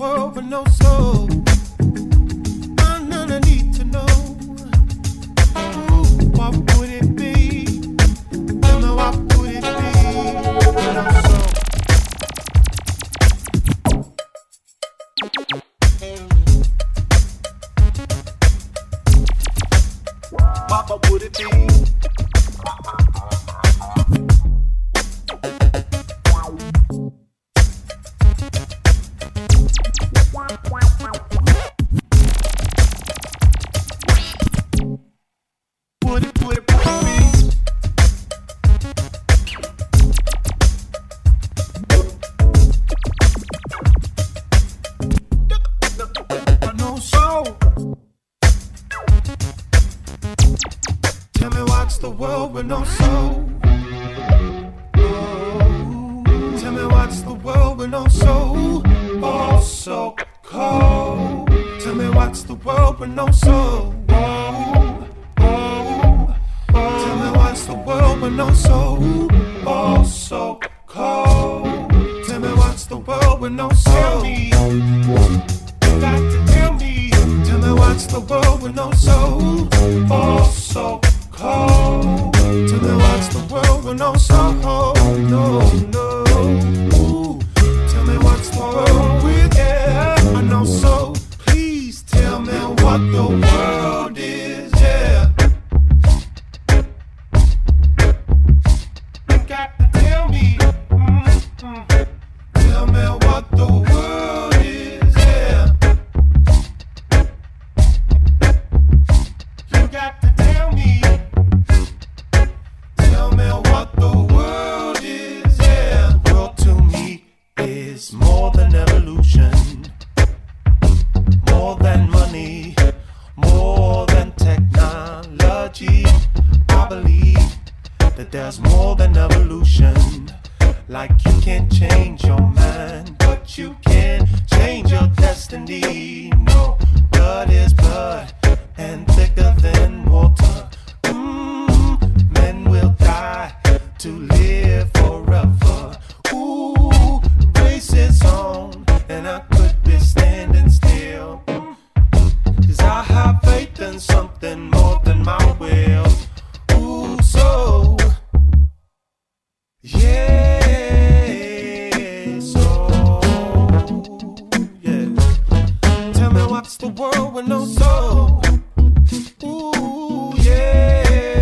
world with no soul. None I need to know. Ooh, what would it be? Tell me what would it be with no soul? What would it be? The world with no soul. Oh, tell me what's the world with no soul? Oh, so cold. Tell me what's the world with no soul? Oh, oh, oh. Tell me what's the world with no soul? Oh, so cold. Tell me what's the world with no soul? Tell me, you got to tell me. Tell me what's the world with no soul? Oh, so cold. Tell me what's the world with no soul? No, no. Ooh, tell me what's the world with I know so. Please tell me what the world is. Yeah. You got to tell me. Tell me what the world is. Yeah. You got to tell me. Tell me what the world is, yeah. The world to me is more than evolution, more than money, more than technology. I believe that there's more than evolution. Like you can't change your mind, but you can change your destiny. No, blood is blood and thicker than water. Men will die to live forever. Ooh, the race is on, and I could be standing still. 'Cause I have faith in something more than my will. Ooh, so yeah, so yeah. Tell me what's the world with no soul? Ooh, yeah.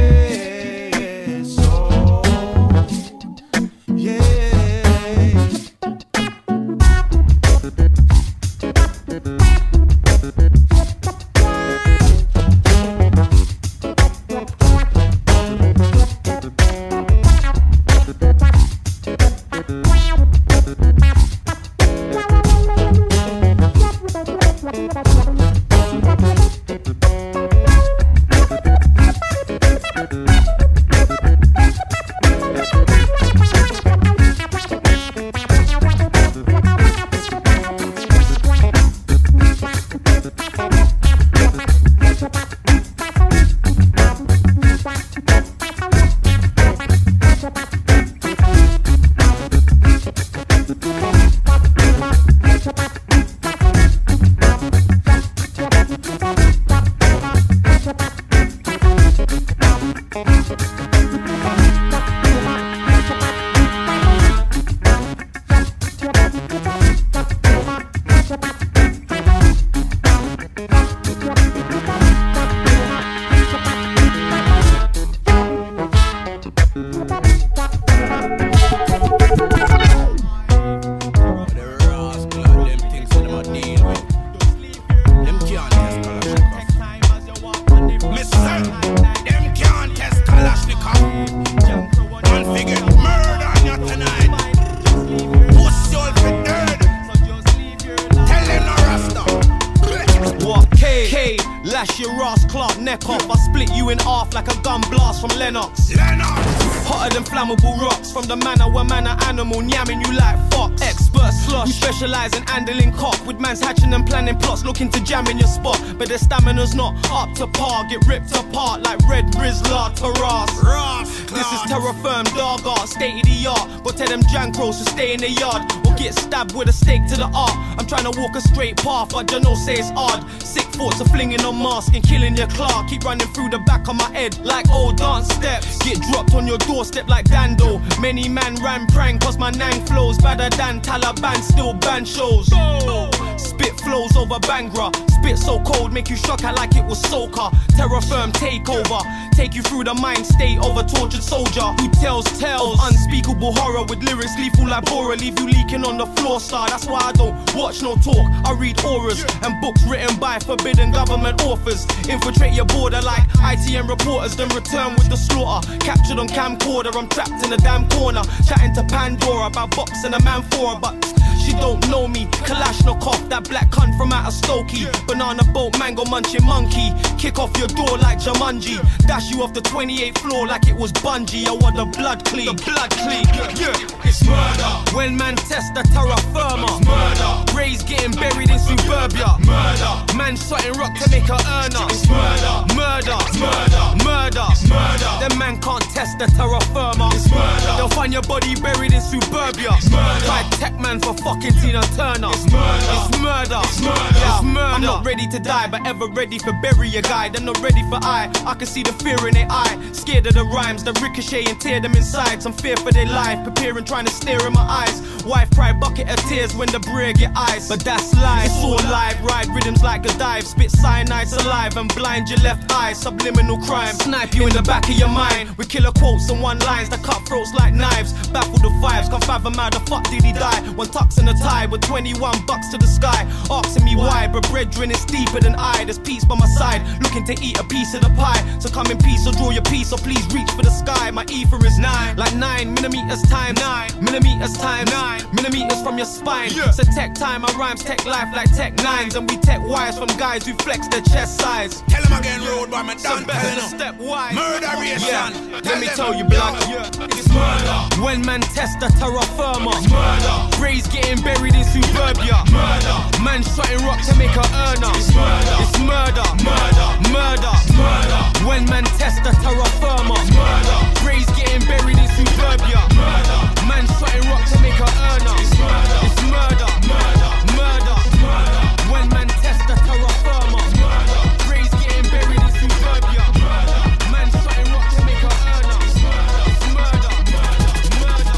Lash your ass, Clark, neck off. I split you in half like a gun blast from Lennox. Hotter than flammable rocks. From the manor where man a animal, yamming you like fox. Expert slush, you specialise in handling cock. With man's hatching and planning plots, looking to jam in your spot. But their stamina's not up to par. Get ripped apart like Red Rizzler to Ross. This is terra firm, dog art, state of the art. But tell them jankros to stay in the yard. Or get stabbed with a stake to the heart. I'm trying to walk a straight path, but you know say it's hard. Sick thoughts of flinging on mask and killing your clerk. Keep running through the back of my head like old dance steps. Get dropped on your doorstep like Dando. Many man ran prang cause my nang flows better than Taliban, still ban shows. Spit flows over Bangra. Spit so cold, make you shock out like it was soca. Terror firm takeover. Take you through the mind state of a tortured soldier who tells tales of unspeakable horror with lyrics lethal like Bora. Leave you leaking on the floor, star. That's why I don't watch no talk. I read auras and books written by forbidden government authors. Infiltrate your border like ITN reporters, then return with the slaughter. Captured on camcorder, I'm trapped in a damn corner. Chatting to Pandora about boxing a man for her, but she don't know me. Kalashnikov, that black cunt from out of Stokey. Banana boat, mango munching monkey. Kick off your door like Jumanji. Dash you off the 28th floor like it was bungee. I want the blood clean. The blood clean. Yeah, it's murder. When man test the terra firma. It's murder. Rays getting buried in suburbia. Murder. Man shotting rock to make a earner. It's murder. Murder. It's murder. Murder. It's murder. Them man can't test the terra firma. It's murder. They'll find your body buried in suburbia. It's murder. Try tech man for fucking Tina Turner. It's murder. It's murder. It's murder. It's murder. I'm not ready to die, but ever ready for bury a guy. They're not ready for I can see the fear in their eye. Scared of the rhymes that ricochet and tear them inside. Some fear for their life, preparing, trying to stare in my eyes. Wife cry bucket of tears when the brig get ice. But that's life, it's all live. Ride rhythms like a dive. Spit cyanide's alive and blind your left eye. Subliminal crime, snipe you in the back of your mind. With killer quotes and one lines that cut throats like knives. Baffle the vibes, can't fathom how the fuck did he die. One tux in a tie with 21 bucks to the sky. Asking me why, but brethren is deeper than I. There's peace by my side, looking to eat a piece of the pie. So come in peace or draw your piece, or please reach for the sky. My ether is 9, like 9 millimeters time 9 millimeters time 9 millimeters from your spine. So tech time, my rhymes tech life like tech 9s. And we tech wires from guys who flex their chest size. Tell them again, road boy, man, done better than step wise. Murderation. Let me tell you, blood. It's murder. When man test the terra firma. It's murder. Rays getting buried in suburbia. Murder. Man shotting rock to make a earner. It's murder. It's murder. Murder. Murder. Murder. When man test the terra firma. It's murder. Rays getting buried in suburbia. Murder. Man shotting rock to make a earner. It's murder. It's murder. Murder. Murder. Murder. When man test the terra firma. Murder. Rays getting buried in suburbia. Murder. Man shotting rock to make a earner. It's murder. Murder.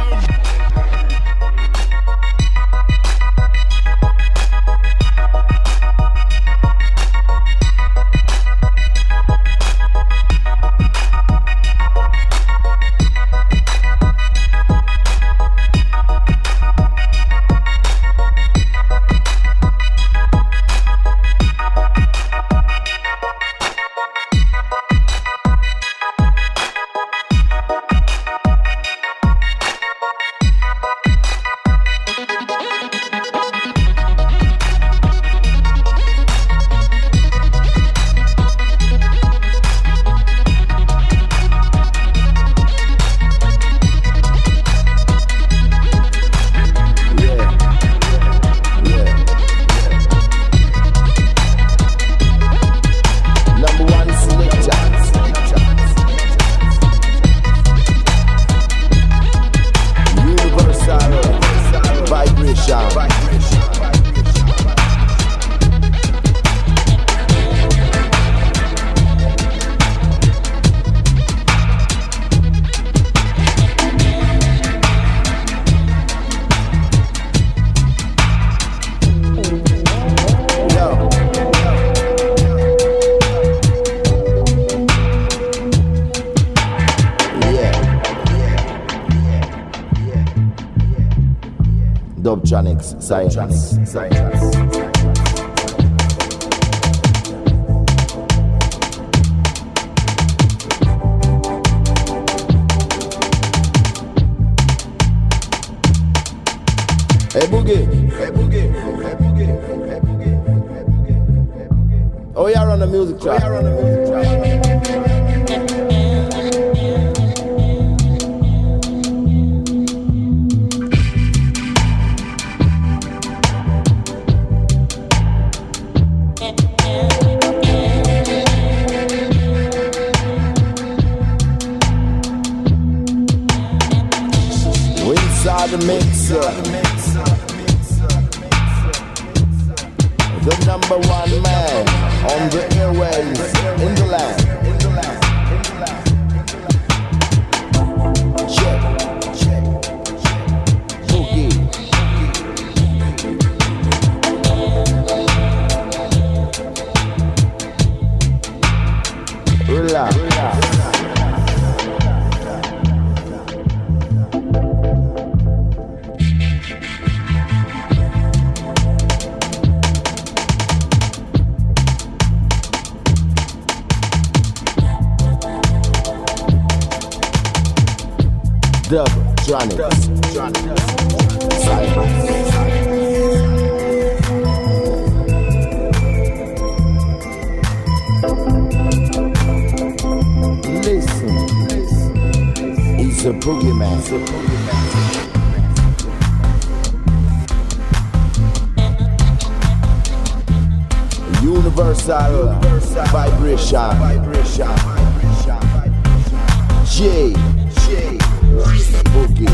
Dubtronics, science. Hey Boogie, hey Boogie, hey Boogie, hey Boogie, hey Boogie, hey Boogie. Oh yeah, run the music track. The mixer. the number one man on the airways in the land. Check. Boogie. Relax. Dubtronics. Listen, he's a boogeyman. Universal vibration. J. Boogie.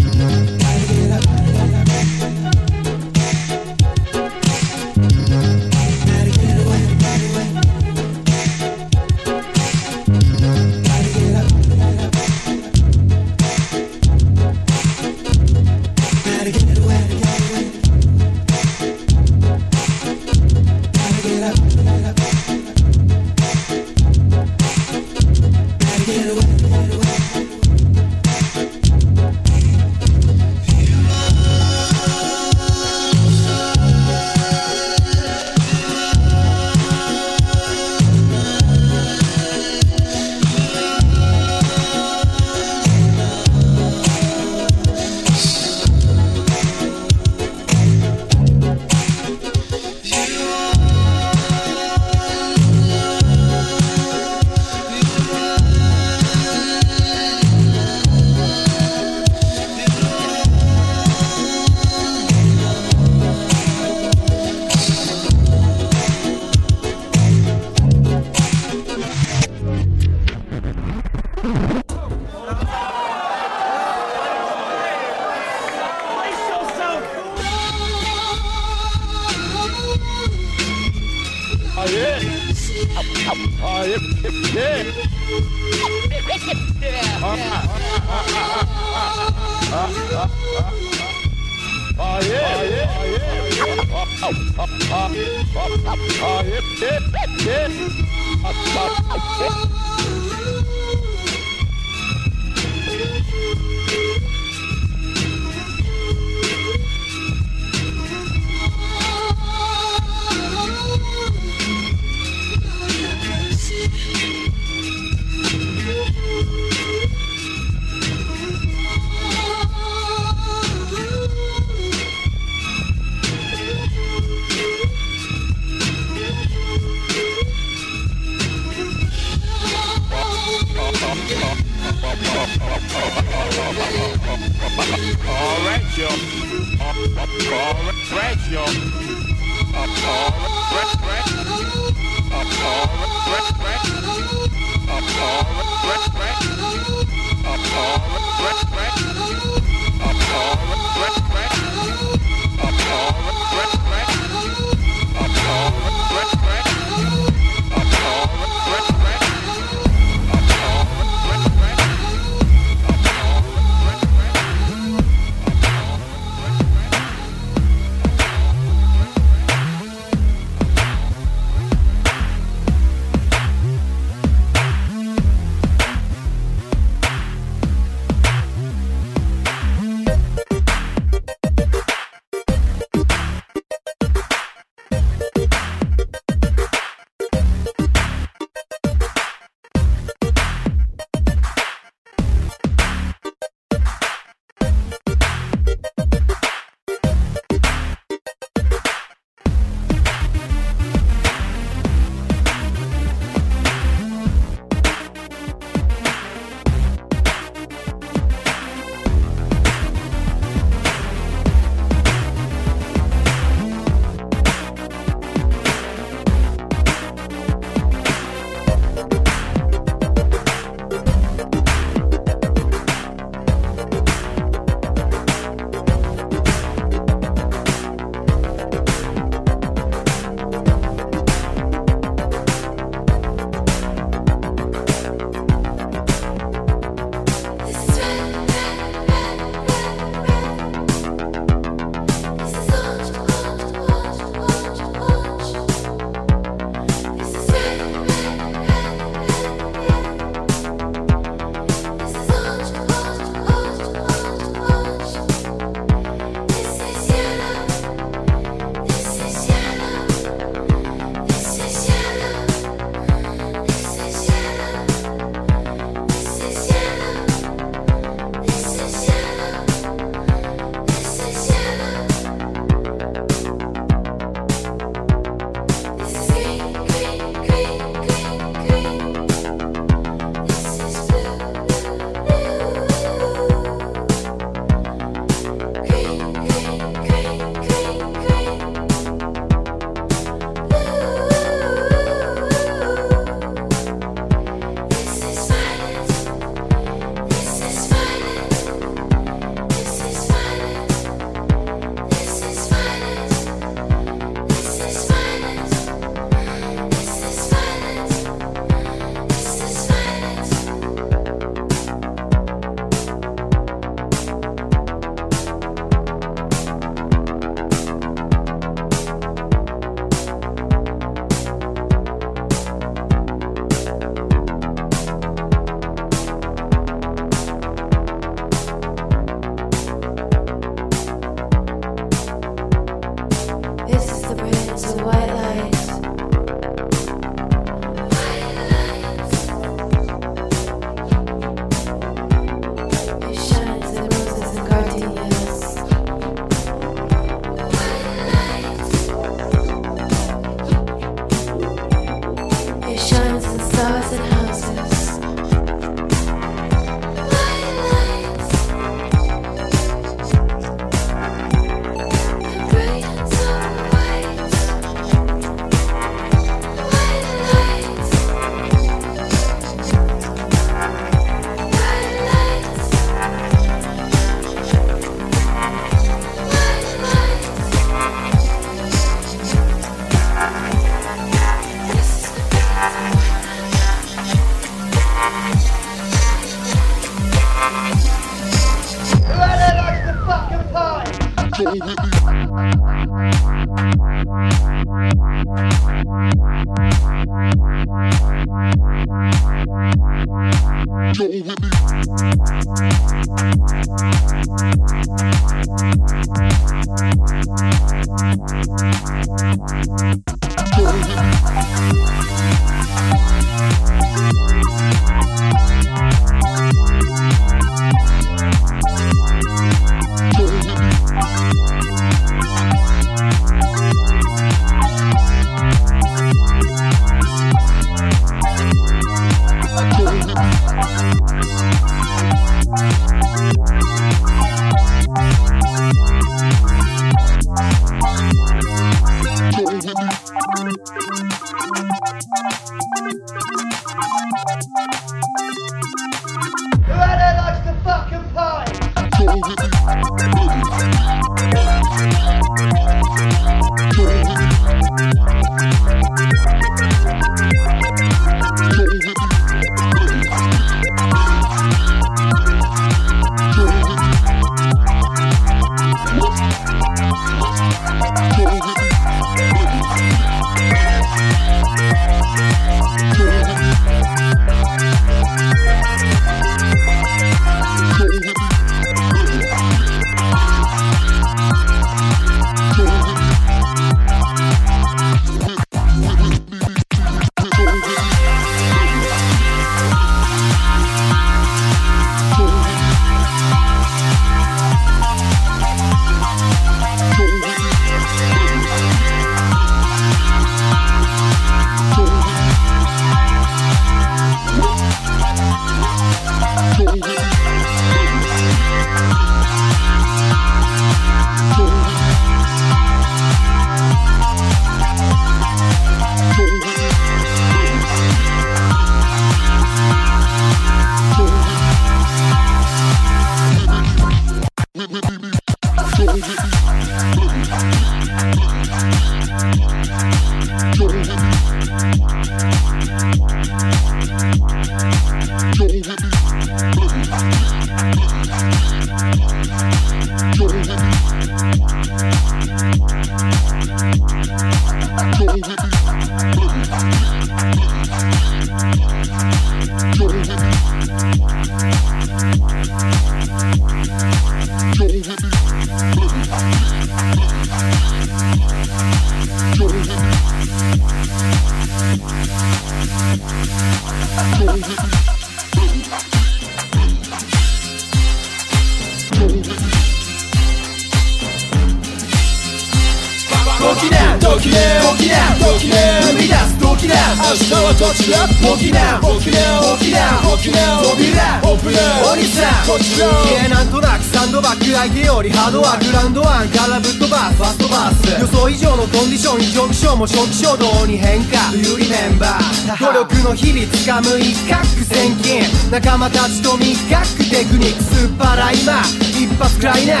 も初期衝動に変化 Do you remember 努力の日々つかむ一攫千金仲間たちと密覚テクニックスーパーライマー一発くらいな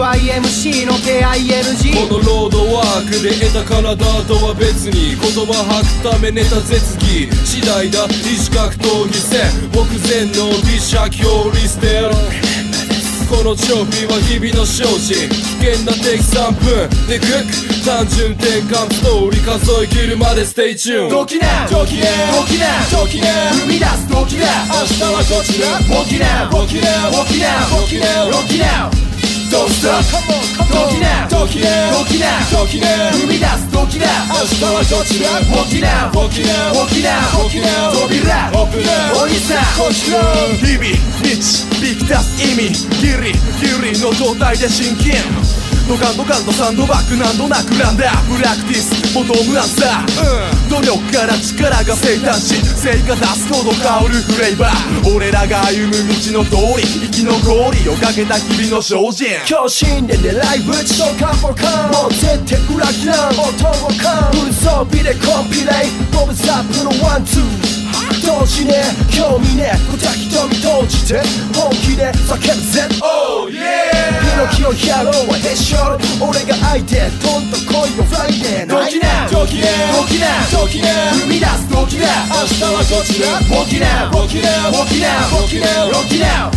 KYMC の KING このロードワークで得た体とは別に言葉吐くためネタ絶技次第だ異種格闘技戦目前の微弱表リステルこのチョピは日々の精進危険な敵3分でクック単純転換ストーリー数え切るまでステイチューンドキナドキナドキナドキナ生み出すドキナ明日はこちらドキナドキナドキナドキナドキナDon't stop ドキナドキナドキナドキナ生み出すドキナ明日はこちらドキナドキナドキナドキナ扉オープンお兄さんこちら日々導き出す意味ギリギリの状態で真剣ドカンドカンとサンドバッグ何度なくランダープラクティスボトムアンサー、努力から力が生誕し成果出すほど香るフレーバー俺らが歩む道の通り生き残りをかけた日々の精進強心で狙い撃ちとカンポカンもう絶対裏切らん音をカンフル装備でコンピレイボブザップのワンツー同時ね興味ね小田瞳閉じて本気で叫ぶぜ Oh yeah ピノキオヒャローはヘッショル俺が相手トンと来いよフライデードキナドキナドキナドキナ生み出すドキナ明日はこちらドキナドキナドキナドキナドキナ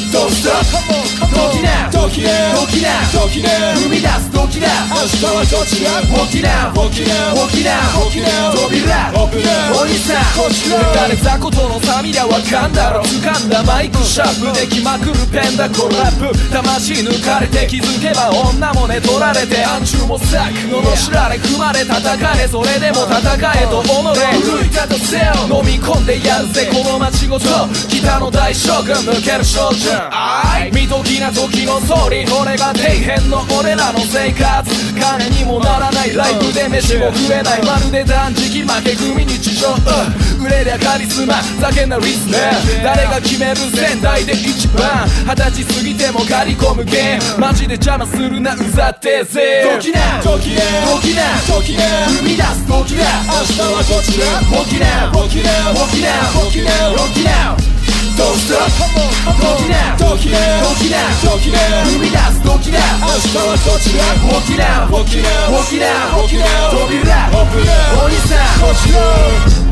Don't stop 動きな動きな動きな動きな踏み出す動きな明日はどちら動きな動きな動きな動きな扉オープンお兄さんこちら誰雑魚との差見りゃわかんだろ掴んだマイクシャープできまくるペンダコラップ魂抜かれて気づけば女もね取られて暗中も咲く罵られ組まれ叩かれそれでも戦えと己奮い立たせよ飲み込んでやるぜこの街ごと北の大将軍抜ける少女見ときな時の総理これが底辺の俺らの生活金にもならないライブで飯も食えないまるで断食負け組日常売れりゃカリスマざけんなリスナー誰が決める仙台で一番20歳過ぎても刈り込むゲームマジで邪魔するなうざってぜ動きな動きな動きな動きな踏み出す動きな明日はこちら動きな動きな動きな動きな動きなDon't stop 動きな動きな動きな動きな踏み出す動きな明日はこちら動きな動きな動きな動きな扉オープンお兄さんこちら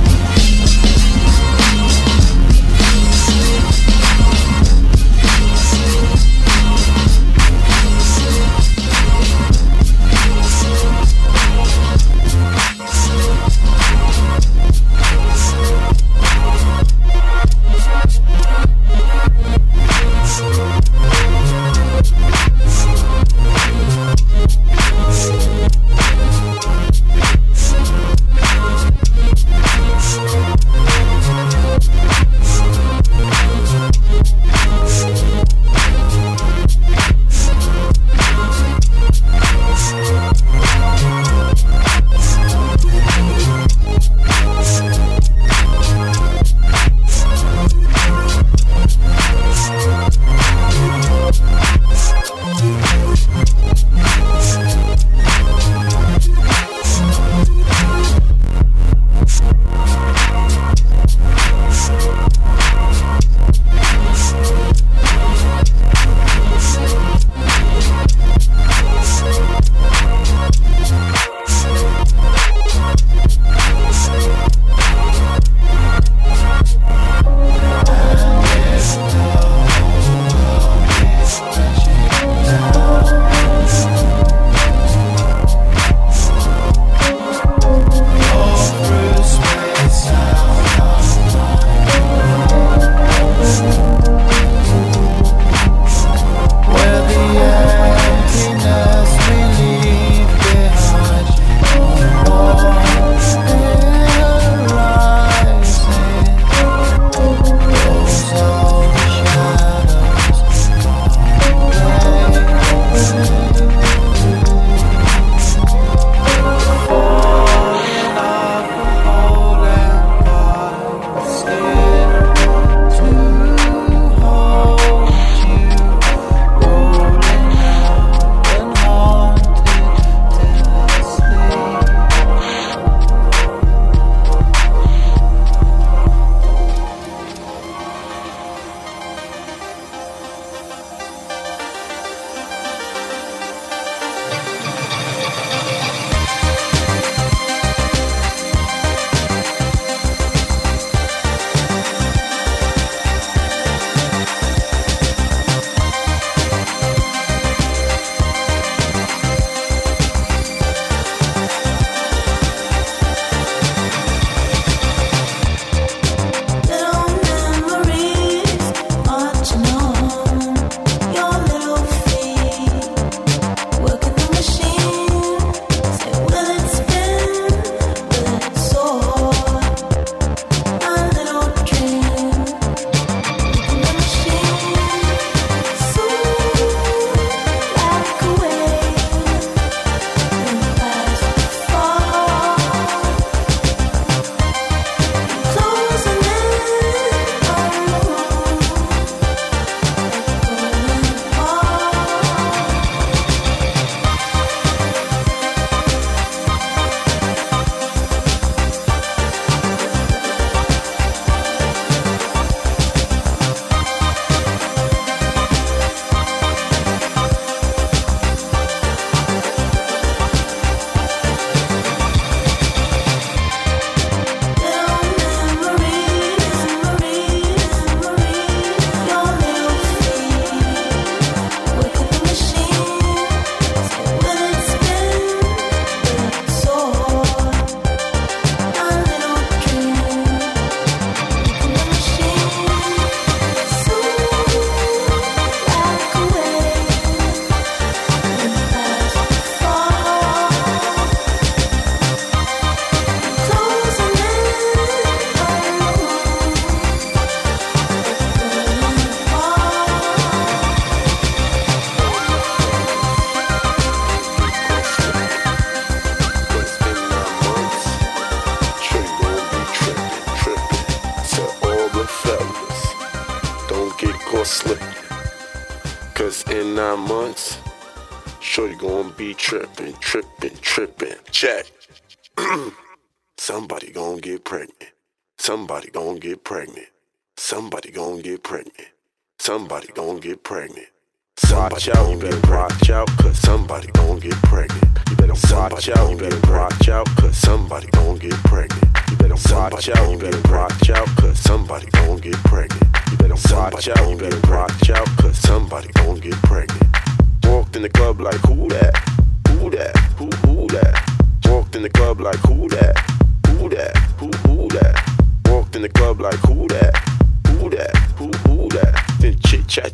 9 months, shorty gonna be trippin'. Check. Somebody gonna get pregnant. Somebody gonna get pregnant. Somebody gonna get pregnant. Somebody gonna get pregnant. Watch out, you better watch out, cause somebody gon' get pregnant. You better watch out, you better watch out, cause somebody gon' get pregnant. You better watch out, you better watch out, cause somebody gon' get pregnant. You better watch out, you better watch out, cause somebody gon' get pregnant. Walked in the club like who that? Who that? Who that? Walked in the club like who that? Who that? Who that? Walked in the club like who that? Who that? Who that? Then chit chat.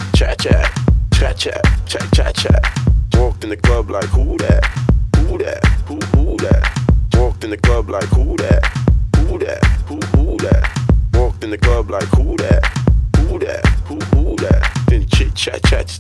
Walked in the club like who that? Who that? Who that? Walked in the club like who that? Who that? Who that? Walked in the club like who that? Who that? Who that? Then chit chat.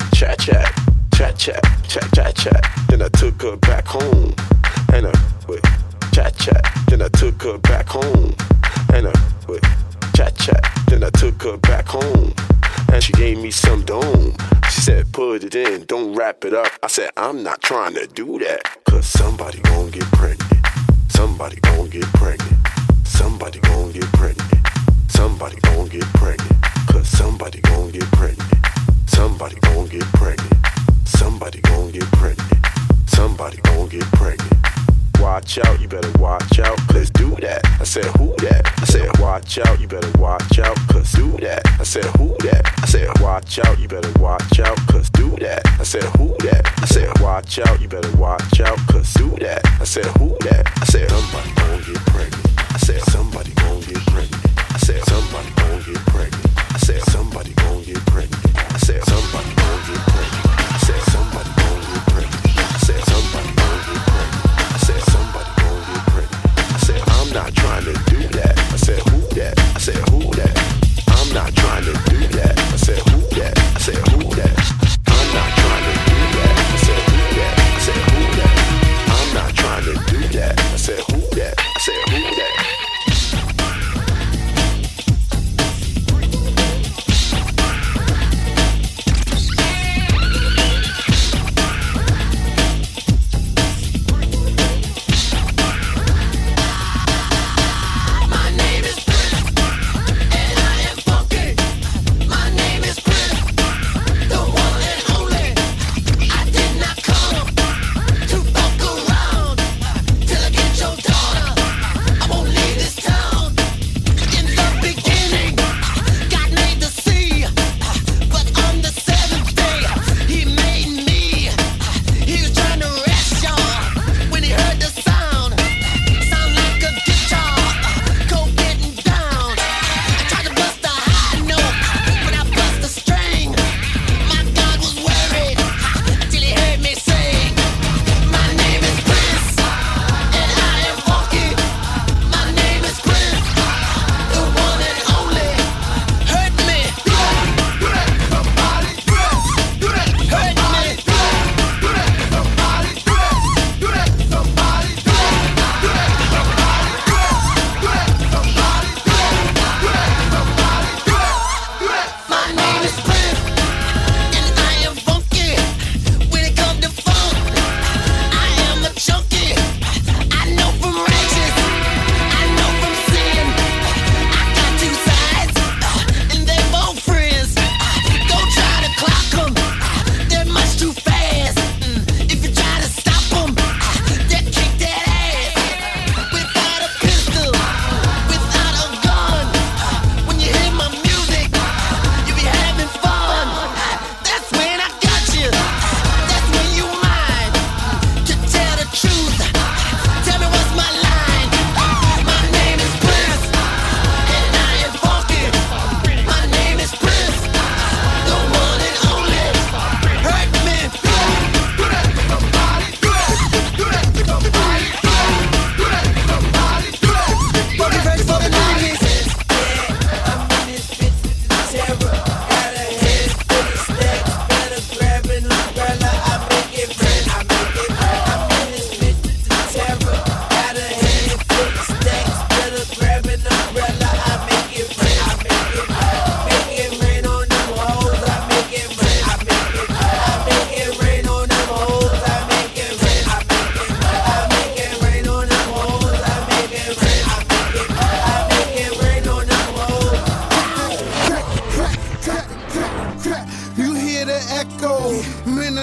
Then I took her back home and chat. Then I took her back home and chat. Then I took her back home and she gave me some dome. She said, put it in, don't wrap it up. I said, I'm not trying to do that. Cause somebody gon' get pregnant. Somebody gon' get pregnant. Somebody gon' get pregnant. Somebody gon' get pregnant. Cause somebody gon' get pregnant. Somebody gon' get pregnant. Somebody gon' get pregnant. Somebody gon' get pregnant. Watch out, you better watch out, cause do that. I said, who that? I said, watch out, you better watch out, cause do that. I said, who that? I said, watch out, you better watch out, cause do that. I said, who that? I said, watch out, you better watch out, cause do that. I said, who that? I said, somebody gon' get pregnant. I said, somebody gon' get pregnant. I said, somebody gon' get pregnant. I said, somebody gon' get pregnant. I said, somebody gon' get pregnant. I said, somebody gon' get pregnant. I said, somebody gon' get pregnant. I said, somebody gon' get pregnant. I said, I'm not trying to do that. I said, who that? I said, who that? I'm not trying to do that. I said, who that? I said, who that? I'm not trying to do that. I said, who that? I said, who that? I'm not trying to do that. I said, who that? I said, who that?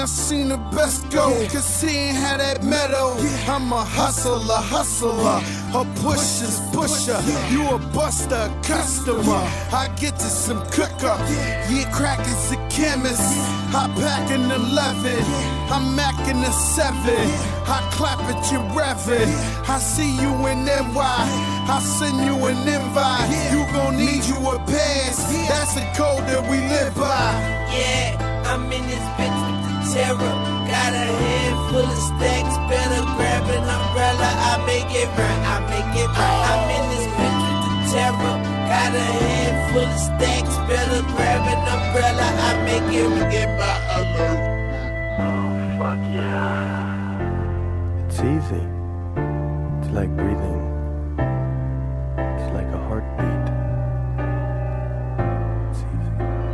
I seen the best go, cause he ain't had that metal. I'm a hustler, a pusher. You a buster, customer. I get to some cooker. Yeah, crack is a chemist. I pack an 11. I'm macking a 7. I clap at your revving. I see you in NY. I send you an invite. You gon' need you a pass. That's the code that we live by. Yeah, I'm in this bitch with the terror. Got a head full of stacks. Better grab an umbrella. I make it right. I'm in this bitch with the terror. Got a head full of stacks. Better grab an umbrella. I make it get my alert. Oh, fuck yeah. It's easy. It's like breathing. It's like a heartbeat. It's easy.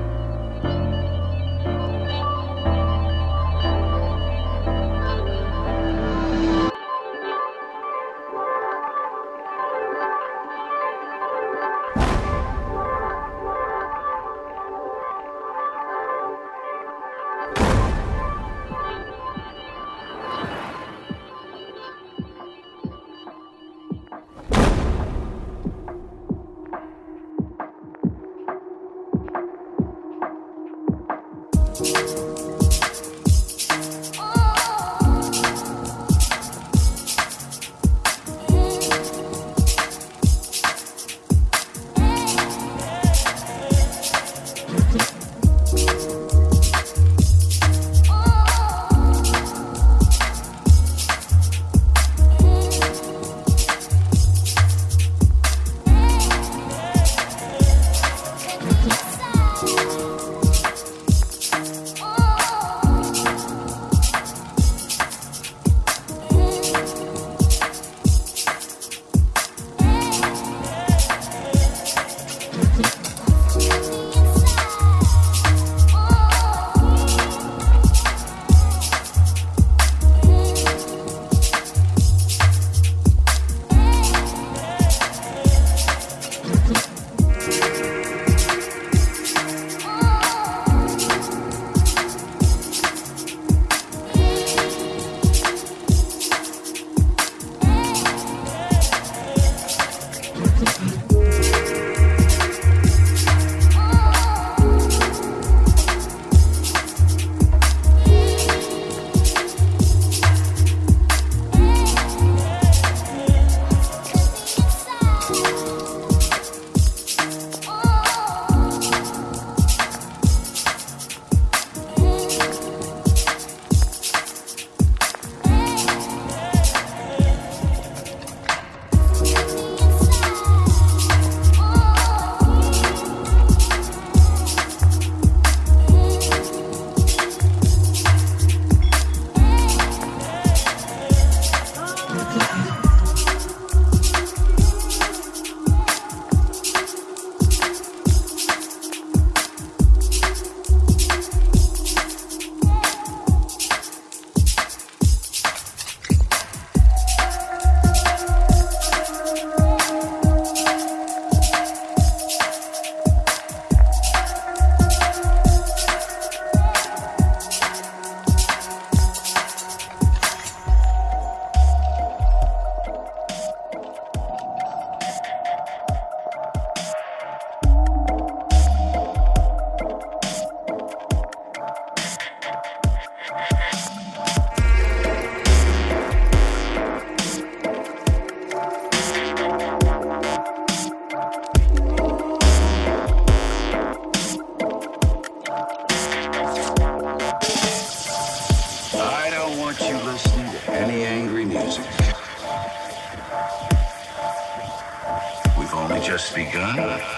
just begun.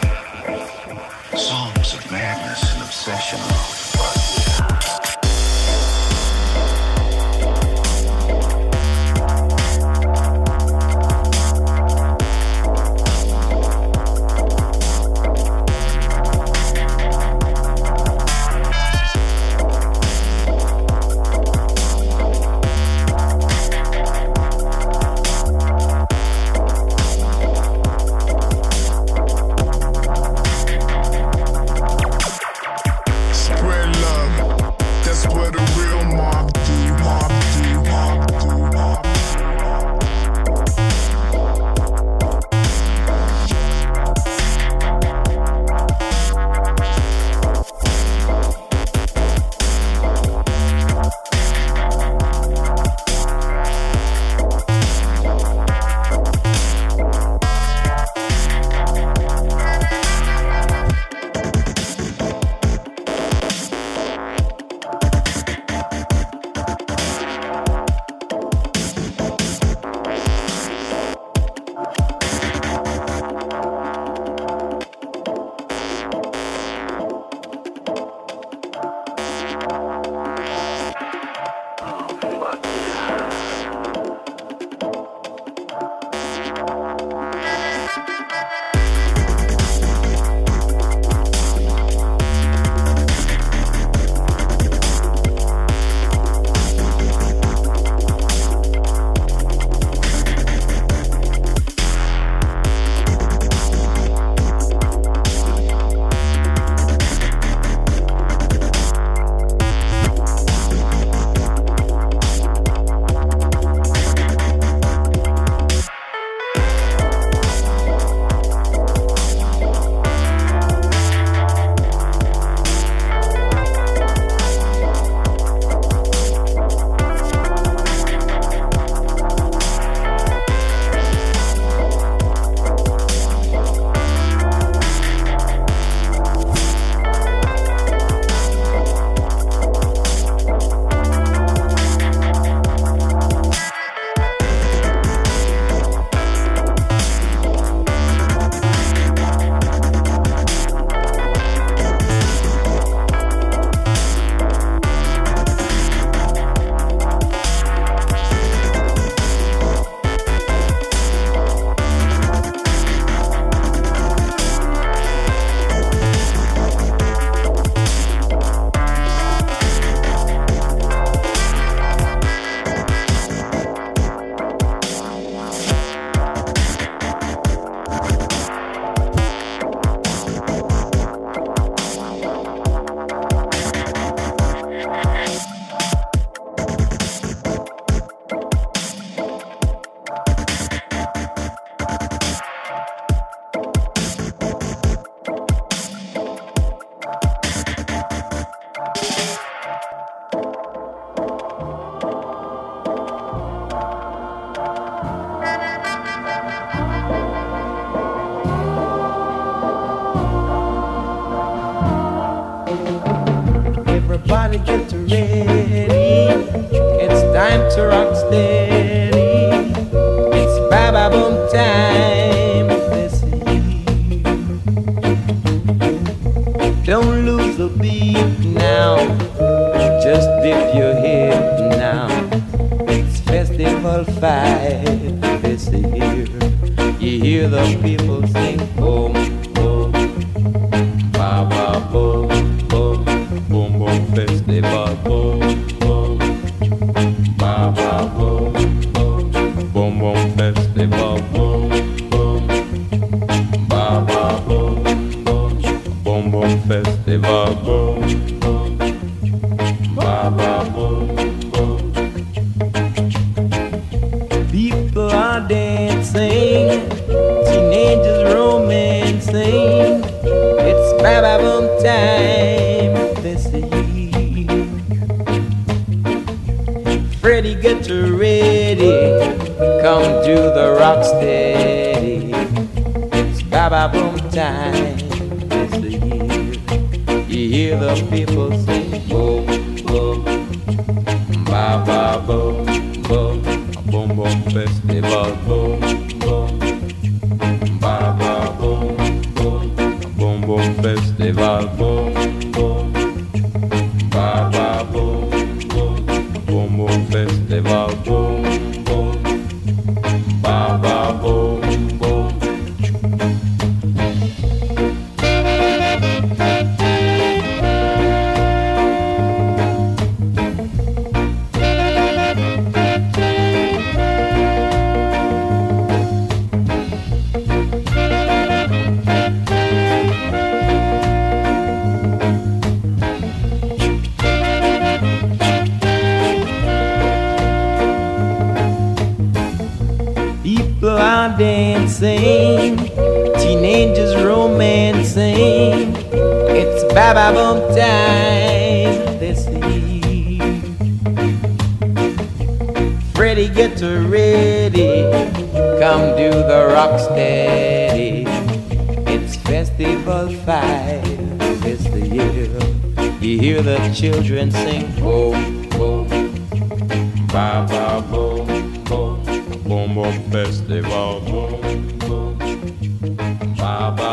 Songs of madness and obsession. Spread love. time to rock steady. It's Baba Boom time this year. Don't lose the beat now, just dip your head now. It's Festival 5 this year. You hear the people sing boom, boom, Baba boom, boom, boom, boom, Festival boom, boom, Baba boom, boom, boom, boom, Festival boom, boom, Baba boom, boom, boom, boom, Festival boom, boom, Baba boom, boom. People are dancing, teenagers romancing. It's Baba Boom time this year. Freddie, get ready, come do the rock steady. It's Baba Boom time this year. You hear the people sing boom, boom, Baba boom, boom, boom, boom, Festival boom, boom, Baba boom, boom, boom, boom, Festival boom, boom, Baba boom, boom, boom, boom, Festival boom, boom, Baba boom, boom. People are dancing, teenagers romancing. It's Baba Boom time this year. Freddie, get ready, come do the rock steady. It's Festival 5 this year. You hear the children sing boom, boom, Baba boom, boom, boom, boom, Festival boom, boom, Baba